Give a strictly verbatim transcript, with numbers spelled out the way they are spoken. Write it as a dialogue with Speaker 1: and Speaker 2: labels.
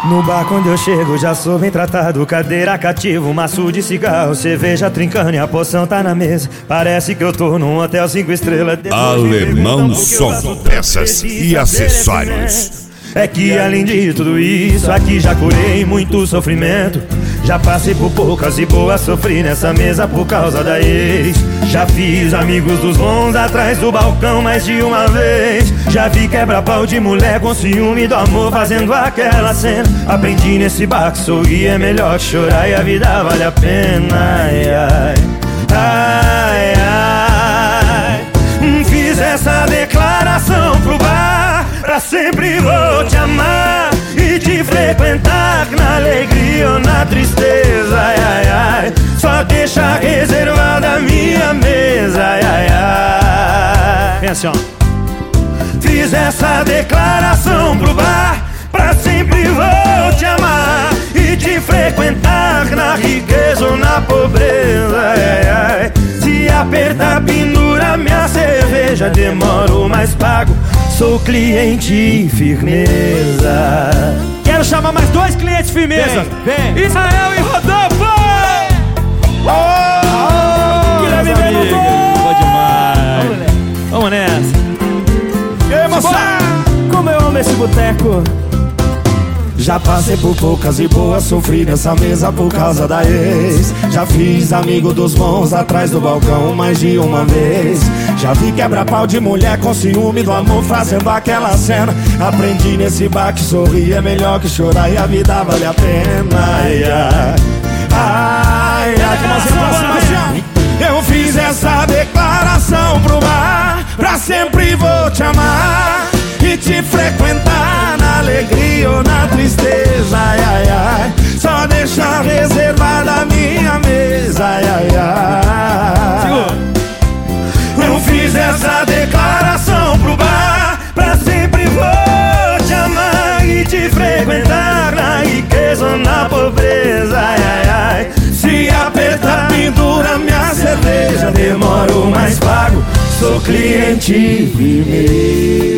Speaker 1: No bar quando eu chego já sou bem tratado. Cadeira cativa, maço de cigarro, cerveja trincando e a poção tá na mesa. Parece que eu tô num hotel cinco estrelas.
Speaker 2: Alemão Som, peças e acessórios.
Speaker 1: É que além de tudo isso, aqui já curei muito sofrimento. Já passei por poucas e boas, sofri nessa mesa por causa da ex. Já fiz amigos dos bons atrás do balcão mais de uma vez. Já vi quebra-pau de mulher com ciúme do amor fazendo aquela cena. Aprendi nesse bar que sorrir é melhor que chorar e a vida vale a pena. Ai, ai, ai, ai. Fiz essa declaração pro bar: pra sempre vou te amar e te frequentar, na alegria ou na tristeza. Ai, ai, ai. Só deixa reservada a minha mesa. Ai, ai, ai.
Speaker 3: Vem assim, ó.
Speaker 1: Fiz essa declaração pro bar: pra sempre vou te amar e te frequentar, na riqueza ou na pobreza. Ai, ai, ai. Se apertar, pendura minha cerveja, demoro mas pago, sou cliente firmeza.
Speaker 3: Quero chamar mais dois clientes firmeza. Vem, vem. Israel e Rodolfo.
Speaker 1: Oh, oh,
Speaker 3: Guilherme Benuto. Boa demais. Vamos, Vamos nessa.
Speaker 1: E aí, moça? Como eu amo esse boteco. Já passei por poucas e boas, sofri nessa mesa por causa da ex. Já fiz amigo dos bons atrás do balcão mais de uma vez. Já vi quebra-pau de mulher com ciúme do amor fazendo aquela cena. Aprendi nesse bar que sorrir é melhor que chorar e a vida vale a pena. Ai, ai, ai, ai. Eu fiz essa declaração pro bar: pra sempre vou te amar e te frequentar, na alegria ou na tristeza. Ai, ai, ai. Só deixar reservada a minha mesa. Ai, ai, ai. Eu fiz essa declaração pro bar: pra sempre vou te amar e te frequentar, na riqueza ou na pobreza. Ai, ai, ai. Se apertar, pendura minha cerveja, demoro mas pago, sou cliente firme.